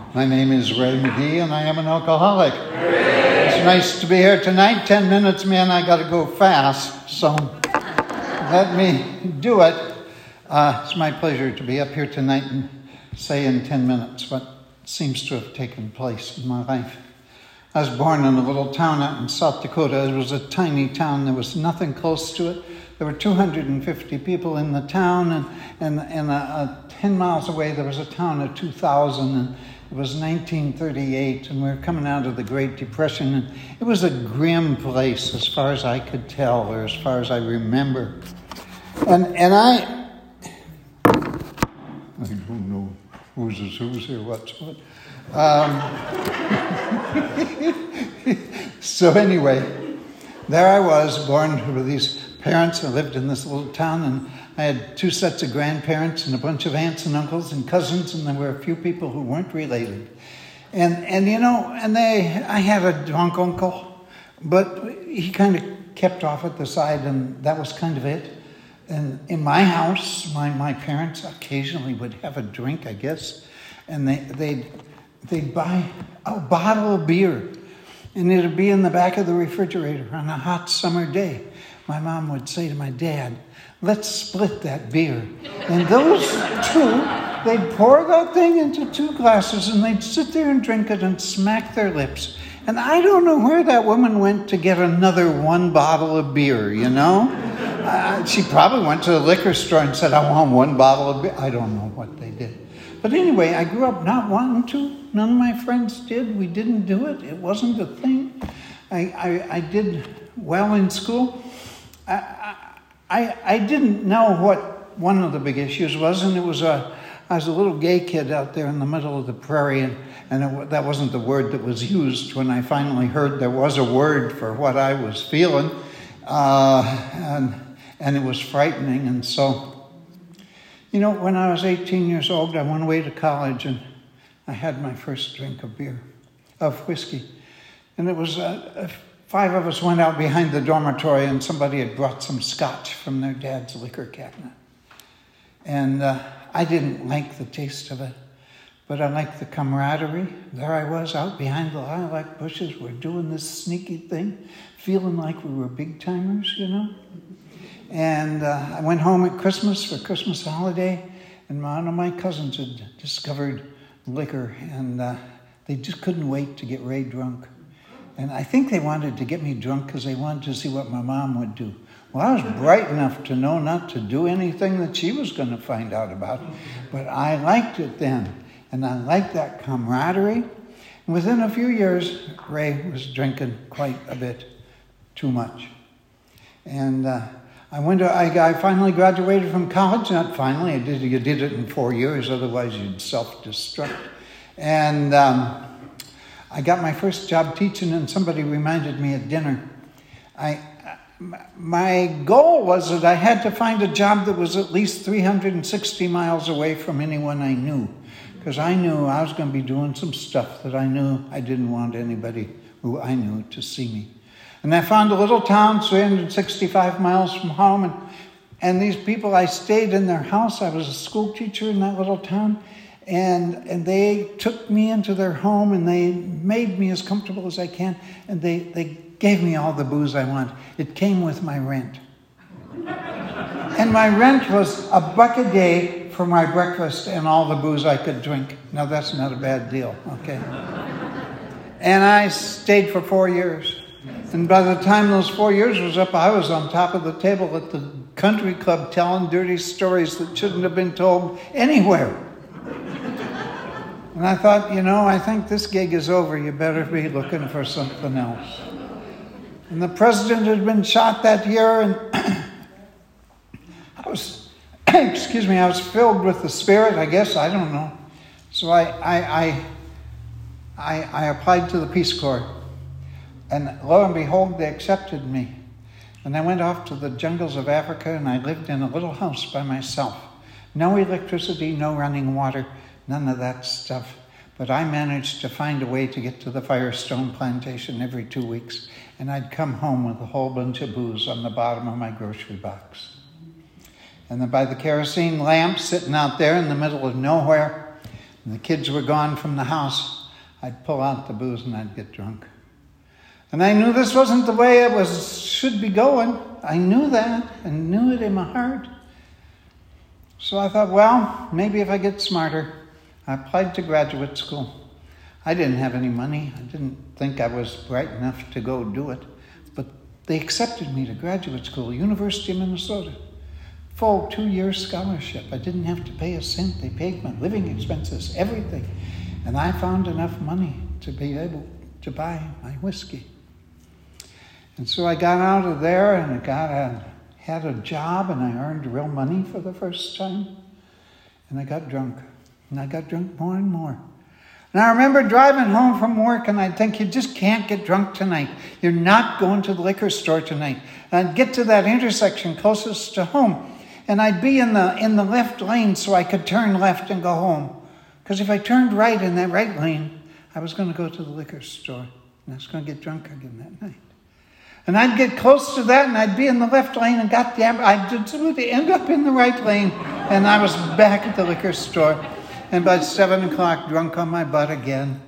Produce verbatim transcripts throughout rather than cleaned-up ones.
My name is Ray McGee, and I am an alcoholic. Ray. It's nice to be here tonight. Ten minutes, man, I got to go fast, so let me do it. Uh, it's my pleasure to be up here tonight and say in ten minutes what seems to have taken place in my life. I was born in a little town out in South Dakota. It was a tiny town. There was nothing close to it. There were two hundred fifty people in the town, and, and, and uh, uh, ten miles away there was a town of two thousand, and it was nineteen thirty-eight, and we were coming out of the Great Depression, and it was a grim place as far as I could tell, or as far as I remember. And and I, I don't know who's is who's here, what's what. Um, so anyway, there I was, born with these parents. I lived in this little town, and I had two sets of grandparents and a bunch of aunts and uncles and cousins, and there were a few people who weren't related. And and you know, and they, I had a drunk uncle, but he kind of kept off at the side, and that was kind of it. And in my house, my, my parents occasionally would have a drink, I guess, and they they'd they'd buy a bottle of beer, and it'd be in the back of the refrigerator on a hot summer day. My mom would say to my dad, "Let's split that beer." And those two, they'd pour that thing into two glasses, and they'd sit there and drink it and smack their lips. And I don't know where that woman went to get another one bottle of beer, you know? Uh, she probably went to the liquor store and said, "I want one bottle of beer." I don't know what they did. But anyway, I grew up not wanting to. None of my friends did. We didn't do it. It wasn't a thing. I, I, I did well in school. I, I I didn't know what one of the big issues was, and it was a, I was a little gay kid out there in the middle of the prairie, and, and it, that wasn't the word that was used when I finally heard there was a word for what I was feeling, uh, and, and it was frightening. And so, you know, when I was eighteen years old, I went away to college, and I had my first drink of beer, of whiskey, and it was a, a Five of us went out behind the dormitory, and somebody had brought some scotch from their dad's liquor cabinet. And uh, I didn't like the taste of it, but I liked the camaraderie. There I was out behind the lilac bushes. We're doing this sneaky thing, feeling like we were big timers, you know. And uh, I went home at Christmas for Christmas holiday, and one of my cousins had discovered liquor, and uh, they just couldn't wait to get Ray drunk. And I think they wanted to get me drunk because they wanted to see what my mom would do. Well, I was bright enough to know not to do anything that she was going to find out about. But I liked it then. And I liked that camaraderie. And within a few years, Ray was drinking quite a bit too much. And uh, I went to, I, I finally graduated from college. Not finally, I did, you did it in four years. Otherwise, you'd self-destruct. And Um, I got my first job teaching, and somebody reminded me at dinner. I, my goal was that I had to find a job that was at least three hundred sixty miles away from anyone I knew, because I knew I was going to be doing some stuff that I knew I didn't want anybody who I knew to see me. And I found a little town three hundred sixty-five miles from home, and, and these people, I stayed in their house. I was a school teacher in that little town. And and they took me into their home, and they made me as comfortable as I can. And they, they gave me all the booze I wanted. It came with my rent. And my rent was a buck a day for my breakfast and all the booze I could drink. Now, that's not a bad deal, okay? And I stayed for four years. And by the time those four years was up, I was on top of the table at the country club telling dirty stories that shouldn't have been told anywhere. And I thought, you know, I think this gig is over. You better be looking for something else. And the president had been shot that year, and I was, excuse me, I was filled with the Spirit, I guess, I don't know. So I, I, I, I, I applied to the Peace Corps, and lo and behold, they accepted me. And I went off to the jungles of Africa, and I lived in a little house by myself. No electricity, no running water. None of that stuff. But I managed to find a way to get to the Firestone plantation every two weeks. And I'd come home with a whole bunch of booze on the bottom of my grocery box. And then by the kerosene lamp sitting out there in the middle of nowhere, and the kids were gone from the house, I'd pull out the booze and I'd get drunk. And I knew this wasn't the way it was should be going. I knew that and knew it in my heart. So I thought, well, maybe if I get smarter. I applied to graduate school. I didn't have any money. I didn't think I was bright enough to go do it. But they accepted me to graduate school, University of Minnesota. Full two-year scholarship. I didn't have to pay a cent. They paid my living expenses, everything. And I found enough money to be able to buy my whiskey. And so I got out of there and I got a, had a job and I earned real money for the first time. And I got drunk. And I got drunk more and more. And I remember driving home from work and I'd think, you just can't get drunk tonight. You're not going to the liquor store tonight. And I'd get to that intersection closest to home. And I'd be in the in the left lane so I could turn left and go home. Because if I turned right in that right lane, I was going to go to the liquor store. And I was going to get drunk again that night. And I'd get close to that and I'd be in the left lane and got the, I'd end up in the right lane. And I was back at the liquor store. And by seven o'clock, drunk on my butt again.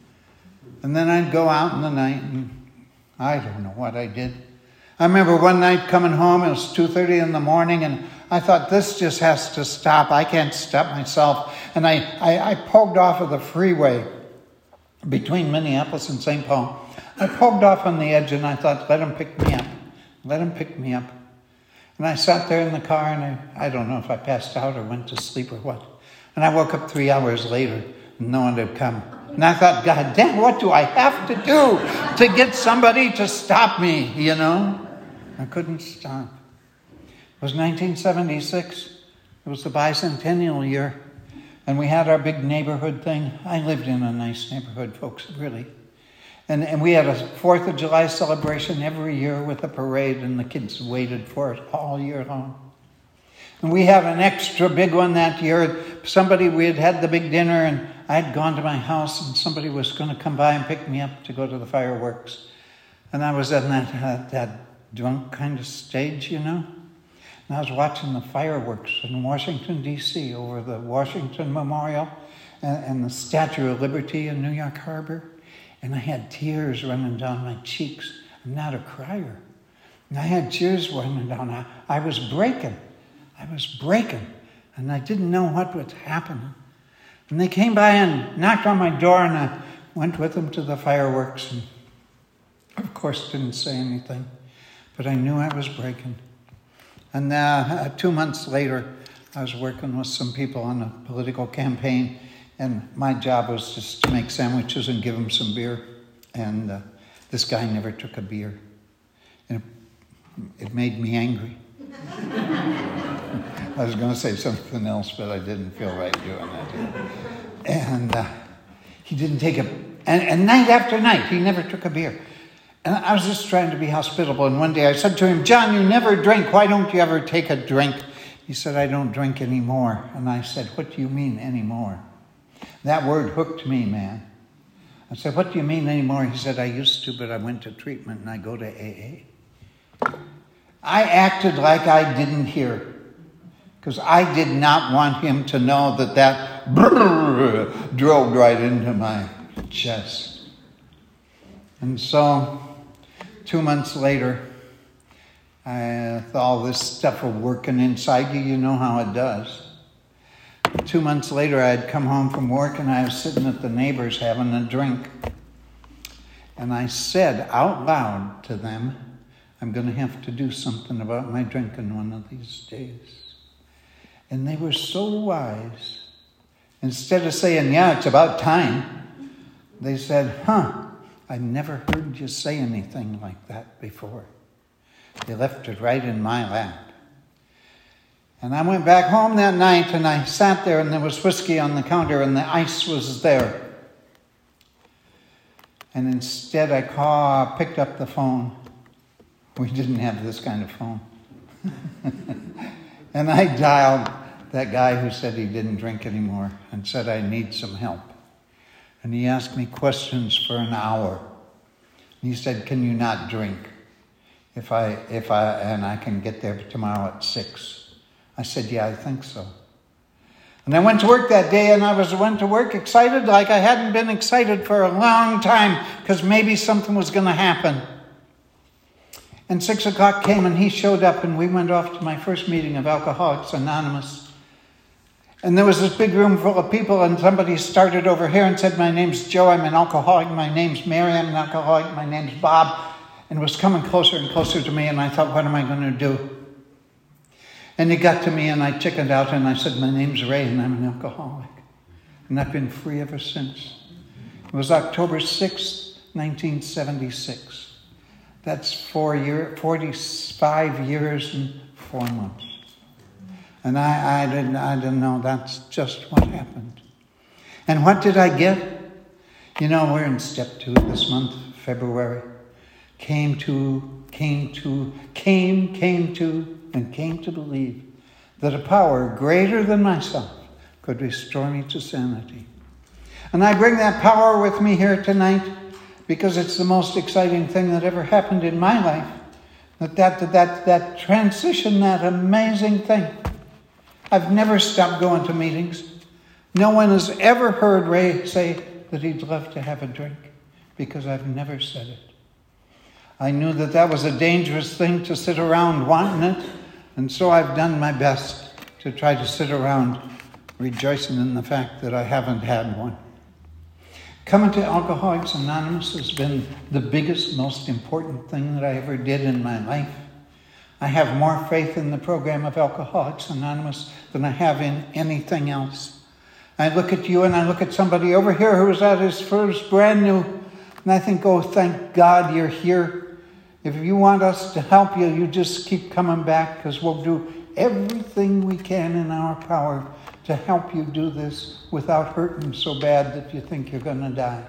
And then I'd go out in the night and I don't know what I did. I remember one night coming home, it was two thirty in the morning, and I thought, this just has to stop. I can't stop myself. And I, I, I pulled off of the freeway between Minneapolis and Saint Paul. I pulled off on the edge and I thought, let him pick me up. Let him pick me up. And I sat there in the car and I, I don't know if I passed out or went to sleep or what. And I woke up three hours later and no one had come. And I thought, God damn, what do I have to do to get somebody to stop me, you know? I couldn't stop. It was nineteen seventy-six. It was the bicentennial year. And we had our big neighborhood thing. I lived in a nice neighborhood, folks, really. And, and we had a fourth of July celebration every year with a parade, and the kids waited for it all year long. And we had an extra big one that year. Somebody, we had had the big dinner, and I had gone to my house, and somebody was going to come by and pick me up to go to the fireworks. And I was in that, uh, that drunk kind of stage, you know. And I was watching the fireworks in Washington, D C over the Washington Memorial and, and the Statue of Liberty in New York Harbor. And I had tears running down my cheeks. I'm not a crier. And I had tears running down. I, I was breaking. I was breaking. And I didn't know what was happening. And they came by and knocked on my door, and I went with them to the fireworks. And of course, didn't say anything. But I knew I was breaking. And uh, two months later, I was working with some people on a political campaign, and my job was just to make sandwiches and give them some beer. And uh, this guy never took a beer. And it, it made me angry. I was going to say something else, but I didn't feel right doing that. And uh, he didn't take a... And, and night after night, he never took a beer. And I was just trying to be hospitable. And one day I said to him, John, you never drink. Why don't you ever take a drink? He said, I don't drink anymore. And I said, what do you mean anymore? That word hooked me, man. I said, what do you mean anymore? He said, I used to, but I went to treatment and I go to A A. I acted like I didn't hear, because I did not want him to know that that brrr drove right into my chest. And so, two months later, I, all this stuff of working inside you, you know how it does. Two months later, I had come home from work and I was sitting at the neighbors having a drink. And I said out loud to them, I'm going to have to do something about my drinking one of these days. And they were so wise. Instead of saying, yeah, it's about time, they said, huh, I never heard you say anything like that before. They left it right in my lap. And I went back home that night and I sat there and there was whiskey on the counter and the ice was there. And instead I called, picked up the phone. We didn't have this kind of phone. And I dialed that guy who said he didn't drink anymore and said, I need some help. And he asked me questions for an hour. And he said, can you not drink? If I, if I, and I can get there tomorrow at six. I said, yeah, I think so. And I went to work that day, and I was went to work excited like I hadn't been excited for a long time, because maybe something was going to happen. And six o'clock came, and he showed up, and we went off to my first meeting of Alcoholics Anonymous. And there was this big room full of people, and somebody started over here and said, "My name's Joe, I'm an alcoholic. My name's Mary, I'm an alcoholic. My name's Bob." And was coming closer and closer to me, and I thought, what am I going to do? And he got to me, and I chickened out, and I said, "My name's Ray, and I'm an alcoholic." And I've been free ever since. It was October sixth, nineteen seventy-six. That's four year, forty-five years and four months. And I, I, didn't, I didn't know that's just what happened. And what did I get? You know, we're in step two this month, February. Came to, came to, came, came to, and came to believe that a power greater than myself could restore me to sanity. And I bring that power with me here tonight because it's the most exciting thing that ever happened in my life. That that that that transition, that amazing thing. I've never stopped going to meetings. No one has ever heard Ray say that he'd love to have a drink, because I've never said it. I knew that that was a dangerous thing to sit around wanting it, and so I've done my best to try to sit around rejoicing in the fact that I haven't had one. Coming to Alcoholics Anonymous has been the biggest, most important thing that I ever did in my life. I have more faith in the program of Alcoholics Anonymous than I have in anything else. I look at you and I look at somebody over here who was at his first brand new, and I think, oh, thank God you're here. If you want us to help you, you just keep coming back, because we'll do everything we can in our power to help you do this without hurting so bad that you think you're going to die.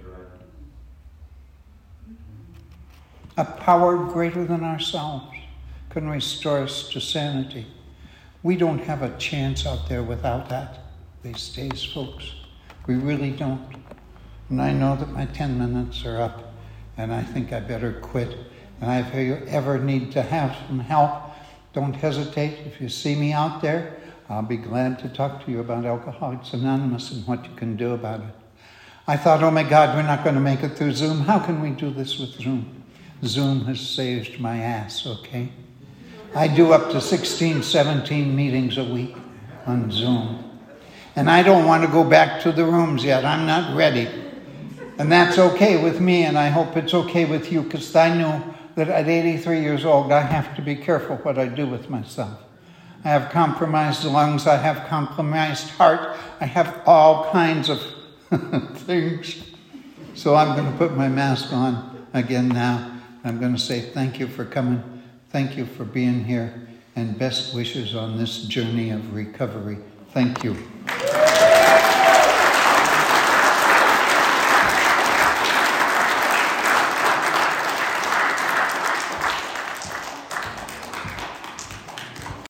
A power greater than ourselves can restore us to sanity. We don't have a chance out there without that these days, folks. We really don't. And I know that my ten minutes are up, and I think I better quit. And if you ever need to have some help, don't hesitate. If you see me out there, I'll be glad to talk to you about Alcoholics Anonymous and what you can do about it. I thought, oh my God, we're not going to make it through Zoom. How can we do this with Zoom? Zoom has saved my ass, okay? I do up to sixteen, seventeen meetings a week on Zoom. And I don't want to go back to the rooms yet. I'm not ready. And that's okay with me, and I hope it's okay with you, because I know that at eighty-three years old, I have to be careful what I do with myself. I have compromised lungs, I have compromised heart, I have all kinds of things. So I'm going to put my mask on again now. I'm going to say thank you for coming, thank you for being here, and best wishes on this journey of recovery. Thank you.